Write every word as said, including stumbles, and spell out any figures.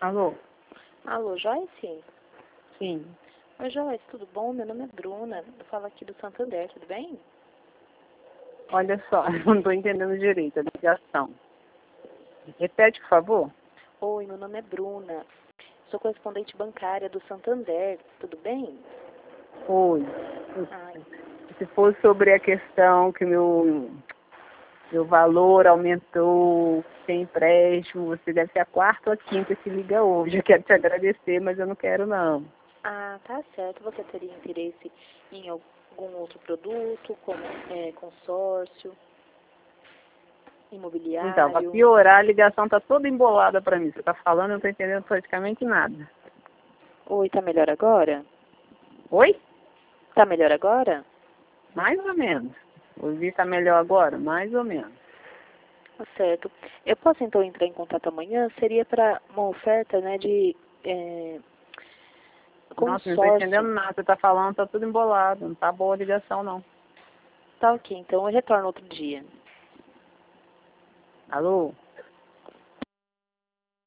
Alô? Alô, Joyce? Sim. Oi, Joyce, tudo bom? Meu nome é Bruna. Eu falo aqui do Santander, tudo bem? Olha só, eu não estou entendendo direito a ligação. Repete, por favor. Oi, meu nome é Bruna. Sou correspondente bancária do Santander, tudo bem? Oi. Ai, Se fosse sobre a questão que meu, meu valor aumentou, tem empréstimo, você deve ser a quarta ou a quinta que liga hoje. Eu quero te agradecer, mas eu não quero não. ah, tá certo. Você teria interesse em algum outro produto, como é, consórcio, Então, para imobiliário? piorar, a ligação está toda embolada para mim. Você está falando, eu não estou entendendo praticamente nada. Oi, tá melhor agora? Oi? Tá melhor agora? Mais ou menos. Ouvi está melhor agora? Mais ou menos. Tá certo. Eu posso então entrar em contato amanhã? Seria para uma oferta, né, de é, Nossa, não estou consórcio. entendendo nada. Você está falando, está tudo embolado. Não está boa a ligação, não. Tá ok, então eu retorno outro dia. Alô?